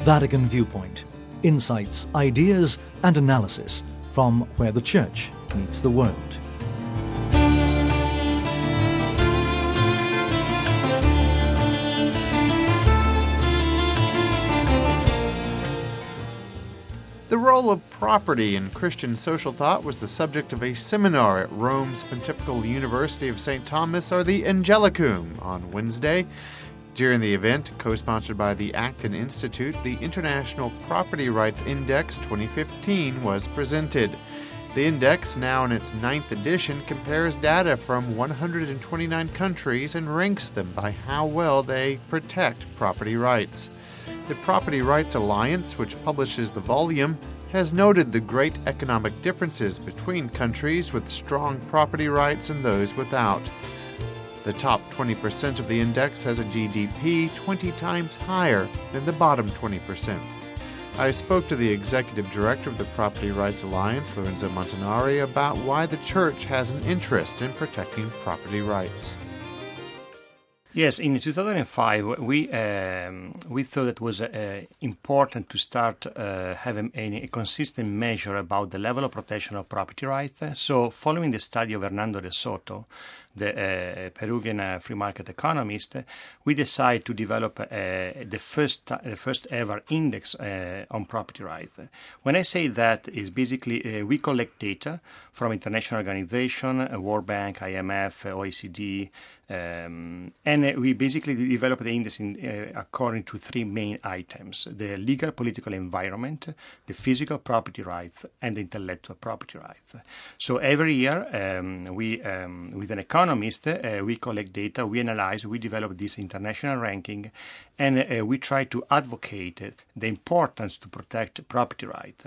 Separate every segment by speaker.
Speaker 1: Vatican Viewpoint. Insights, ideas, and analysis from where the Church meets the world.
Speaker 2: The role of property in Christian social thought was the subject of a seminar at Rome's Pontifical University of St. Thomas, or the Angelicum, on Wednesday. During the event, co-sponsored by the Acton Institute, the International Property Rights Index 2015 was presented. The index, now in its 9th edition, compares data from 129 countries and ranks them by how well they protect property rights. The Property Rights Alliance, which publishes the volume, has noted the great economic differences between countries with strong property rights and those without. The top 20% of the index has a GDP 20 times higher than the bottom 20%. I spoke to the executive director of the Property Rights Alliance, Lorenzo Montanari, about why the Church has an interest in protecting property rights.
Speaker 3: Yes, in 2005, we thought it was important to start having a consistent measure about the level of protection of property rights. So, following the study of Hernando de Soto, the Peruvian free market economist, we decided to develop the first ever index on property rights. When I say that, is basically we collect data from international organizations, World Bank, IMF, OECD, and we basically develop the index according to three main items: the legal political environment, the physical property rights, and the intellectual property rights. So every year, we with an economist, we collect data, we analyze, we develop this international ranking, and we try to advocate the importance to protect property rights.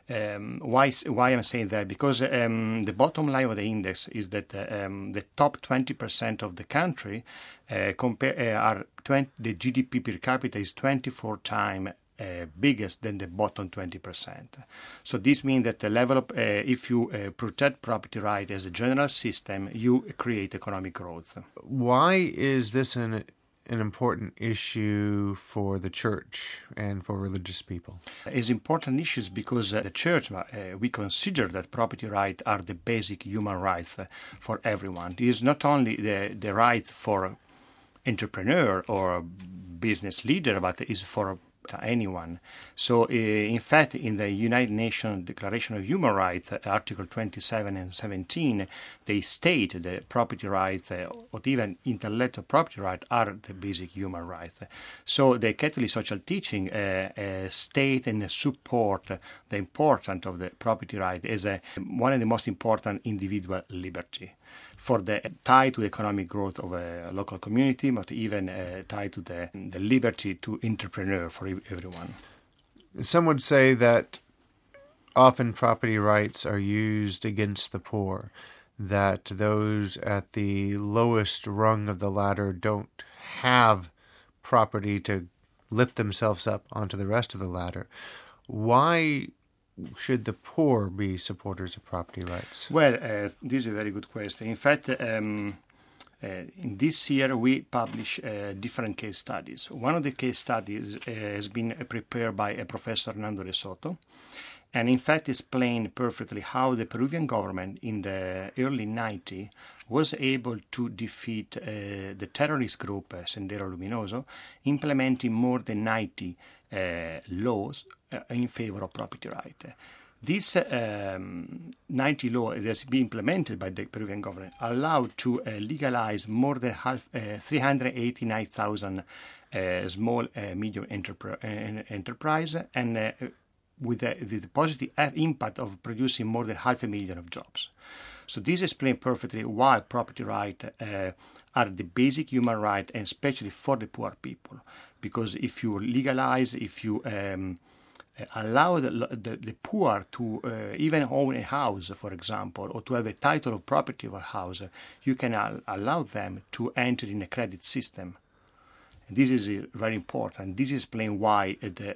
Speaker 3: Why I'm saying that? Because the bottom line of the index is that the top 20% of the country the GDP per capita is 24 times biggest than the bottom 20%. So this means that the level of, if you protect property right as a general system, you create economic growth.
Speaker 2: Why is this an important issue for the Church and for religious people?
Speaker 3: It's important issues because the Church, we consider that property rights are the basic human rights for everyone. It is not only the right for entrepreneur or business leader, but it is for anyone. So, in fact, in the United Nations Declaration of Human Rights, Article 27 and 17, they state that property rights, or even intellectual property rights, are the basic human rights. So, the Catholic social teaching state and support the importance of the property right as one of the most important individual liberty, for the tie to the economic growth of a local community, but even tied to the liberty to entrepreneur for everyone.
Speaker 2: Some would say that often property rights are used against the poor, that those at the lowest rung of the ladder don't have property to lift themselves up onto the rest of the ladder. Why should the poor be supporters of property rights?
Speaker 3: Well, this is a very good question. In fact, in this year we publish different case studies. One of the case studies has been prepared by a Professor Hernando de Soto, and in fact explained perfectly how the Peruvian government in the early 90s was able to defeat the terrorist group Sendero Luminoso, implementing more than 90 laws in favor of property right. This 90 law that has been implemented by the Peruvian government allowed to legalize more than 389,000 small medium enterprise, and with the positive impact of producing more than 500,000 of jobs. So this explains perfectly why property rights are the basic human right, and especially for the poor people. Because if you legalize, if you allow the poor to even own a house, for example, or to have a title of property of a house, you can allow them to enter in a credit system. And this is very important. This explains why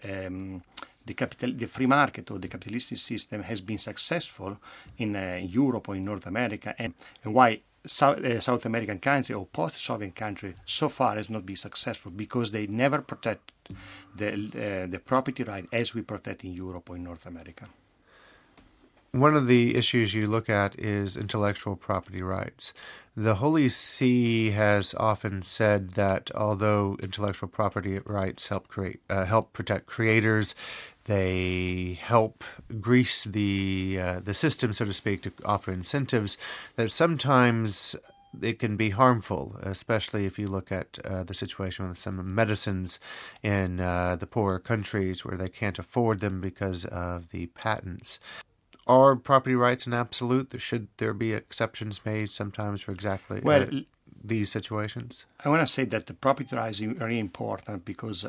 Speaker 3: the free market or the capitalistic system has been successful in Europe or in North America, and why South American country or post-Soviet country so far has not been successful because they never protect the property right as we protect in Europe or in North America.
Speaker 2: One of the issues you look at is intellectual property rights. The Holy See has often said that although intellectual property rights help protect creators, they help grease the system, so to speak, to offer incentives, that sometimes it can be harmful, especially if you look at the situation with some medicines in the poorer countries where they can't afford them because of the patents. Are property rights an absolute? Should there be exceptions made sometimes for exactly these situations?
Speaker 3: I want to say that the property rights is very important because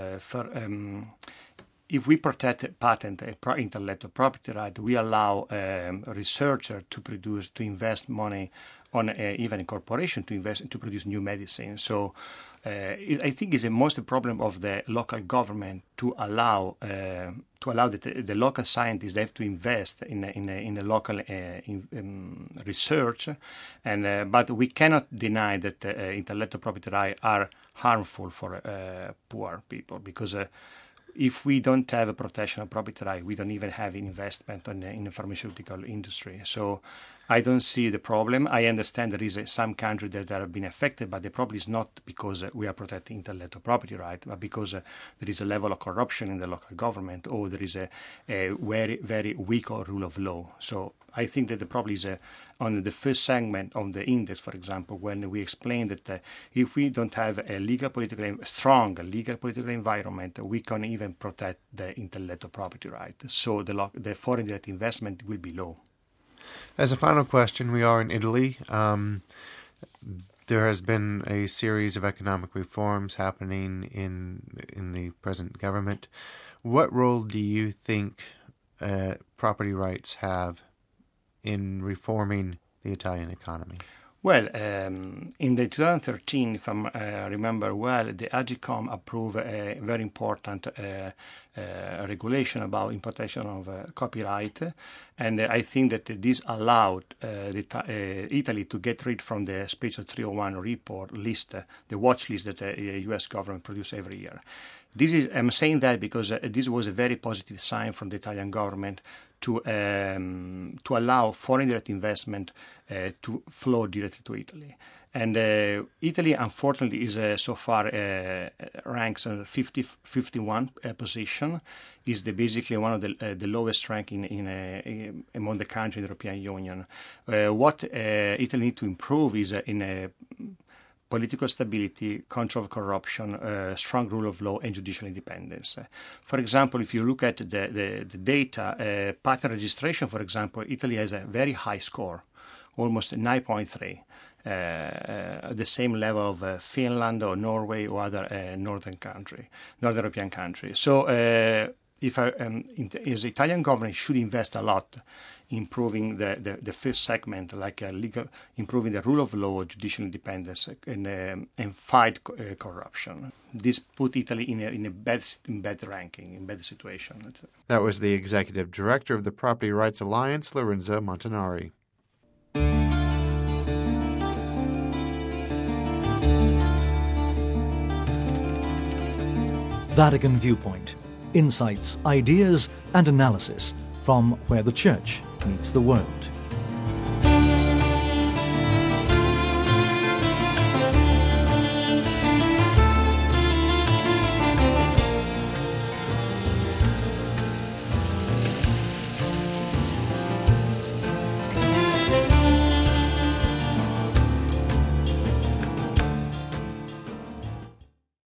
Speaker 3: if we protect patent intellectual property right, we allow a researcher to invest money on even a corporation to produce new medicine. So I think it's the most problem of the local government to allow the local scientists. They have to invest in a local research, and but we cannot deny that intellectual property rights are harmful for poor people because. If we don't have a protection of property right, we don't even have investment in the pharmaceutical industry. So I don't see the problem. I understand there is some countries that have been affected, but the problem is not because we are protecting intellectual property right, but because there is a level of corruption in the local government or there is a very, very weak rule of law. So I think that the problem is on the first segment of the index, for example, when we explain that if we don't have a strong legal political environment, we can even protect the intellectual property right. So the foreign direct investment will be low.
Speaker 2: As a final question, we are in Italy. There has been a series of economic reforms happening in the present government. What role do you think property rights have in reforming the Italian economy?
Speaker 3: Well, in the 2013, if I remember well, the AGCOM approved a very important regulation about protection of copyright, and I think that this allowed Italy to get rid from the Special 301 report list, the watch list that the U.S. government produces every year. I'm saying that because this was a very positive sign from the Italian government to allow foreign direct investment to flow directly to Italy. And Italy, unfortunately, is so far ranks on 51 position. Is basically one of the lowest ranking among the countries in the European Union. What Italy needs to improve is in political stability, control of corruption, strong rule of law, and judicial independence. For example, if you look at the data, patent registration, for example, Italy has a very high score, almost 9.3, the same level of Finland or Norway or other Northern European country. So as Italian government should invest a lot improving the first segment, like improving the rule of law, judicial independence, and fight corruption. This put Italy in a bad ranking, in bad situation.
Speaker 2: That was the executive director of the Property Rights Alliance, Lorenzo Montanari.
Speaker 1: Vatican Viewpoint. Insights, ideas, and analysis from where the Church meets the world.